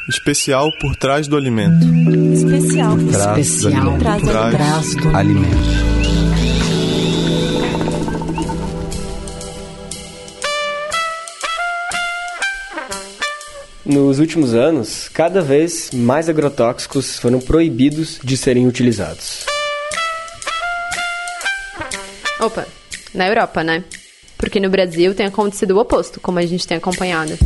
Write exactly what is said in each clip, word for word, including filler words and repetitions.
Especial por trás do alimento. Especial por trás Especial do por trás do trás alimento. do alimento. Nos últimos anos, cada vez mais agrotóxicos foram proibidos de serem utilizados. Opa, na Europa, né? Porque no Brasil tem acontecido o oposto, como a gente tem acompanhado.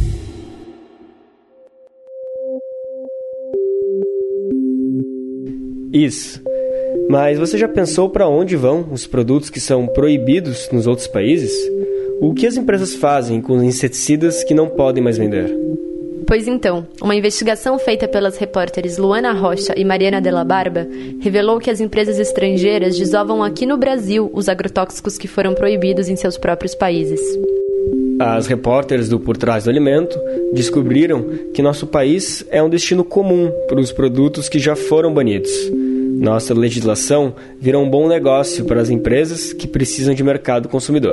Isso. Mas você já pensou para onde vão os produtos que são proibidos nos outros países? O que as empresas fazem com os inseticidas que não podem mais vender? Pois então, uma investigação feita pelas repórteres Luana Rocha e Mariana Della Barba revelou que as empresas estrangeiras desovam aqui no Brasil os agrotóxicos que foram proibidos em seus próprios países. As repórteres do Por Trás do Alimento descobriram que nosso país é um destino comum para os produtos que já foram banidos. Nossa legislação vira um bom negócio para as empresas que precisam de mercado consumidor.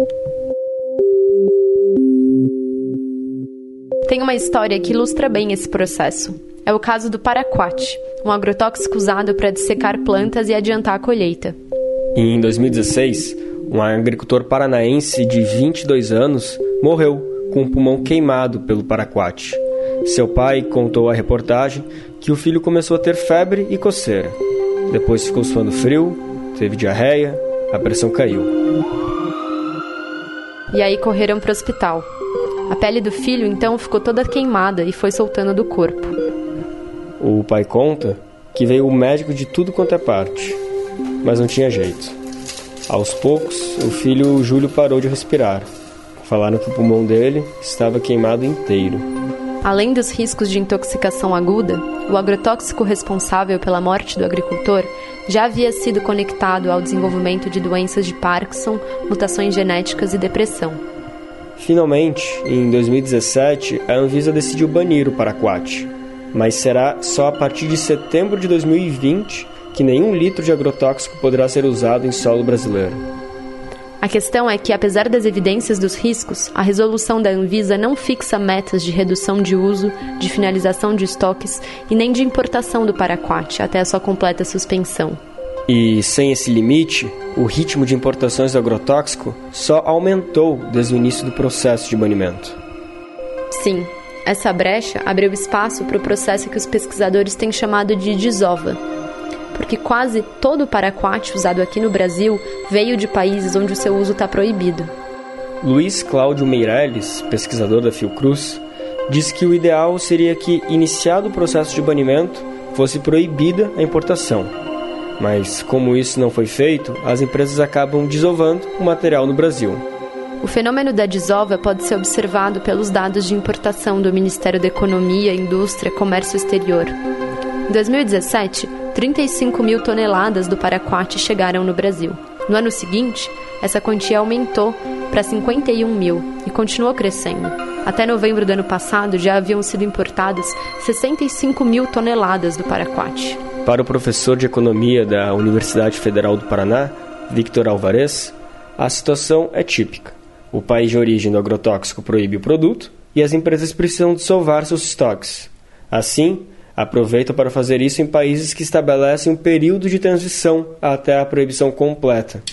Tem uma história que ilustra bem esse processo. É o caso do paraquat, um agrotóxico usado para dissecar plantas e adiantar a colheita. Em dois mil e dezesseis, um agricultor paranaense de vinte e dois anos morreu com o pulmão queimado pelo paraquat. Seu pai contou à reportagem que o filho começou a ter febre e coceira. Depois ficou suando frio, teve diarreia, a pressão caiu. E aí correram para o hospital. A pele do filho, então, ficou toda queimada e foi soltando do corpo. O pai conta que veio o médico de tudo quanto é parte, mas não tinha jeito. Aos poucos, o filho Júlio parou de respirar. Falaram que o pulmão dele estava queimado inteiro. Além dos riscos de intoxicação aguda, o agrotóxico responsável pela morte do agricultor já havia sido conectado ao desenvolvimento de doenças de Parkinson, mutações genéticas e depressão. Finalmente, em dois mil e dezessete, a Anvisa decidiu banir o paraquat, mas será só a partir de setembro de dois mil e vinte que nenhum litro de agrotóxico poderá ser usado em solo brasileiro. A questão é que, apesar das evidências dos riscos, a resolução da Anvisa não fixa metas de redução de uso, de finalização de estoques e nem de importação do paraquat até a sua completa suspensão. E, sem esse limite, o ritmo de importações do agrotóxico só aumentou desde o início do processo de banimento. Sim, essa brecha abriu espaço para o processo que os pesquisadores têm chamado de desova, porque quase todo o paraquat usado aqui no Brasil veio de países onde o seu uso está proibido. Luiz Cláudio Meirelles, pesquisador da Fiocruz, diz que o ideal seria que, iniciado o processo de banimento, fosse proibida a importação. Mas, como isso não foi feito, as empresas acabam desovando o material no Brasil. O fenômeno da desova pode ser observado pelos dados de importação do Ministério da Economia, Indústria e Comércio Exterior. Em dois mil e dezessete, trinta e cinco mil toneladas do paraquat chegaram no Brasil. No ano seguinte, essa quantia aumentou para cinquenta e um mil e continuou crescendo. Até novembro do ano passado, já haviam sido importadas sessenta e cinco mil toneladas do paraquat. Para o professor de Economia da Universidade Federal do Paraná, Victor Alvarez, a situação é típica. O país de origem do agrotóxico proíbe o produto e as empresas precisam dissolver seus estoques. Assim, aproveitam para fazer isso em países que estabelecem um período de transição até a proibição completa.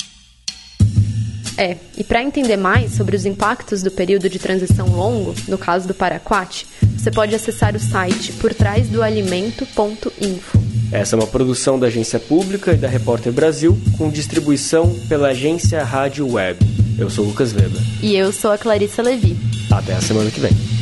É, e para entender mais sobre os impactos do período de transição longo, no caso do paraquat, você pode acessar o site por trás do alimento ponto info. Essa é uma produção da Agência Pública e da Repórter Brasil, com distribuição pela Agência Rádio Web. Eu sou o Lucas Weber. E eu sou a Clarissa Levi. Até a semana que vem.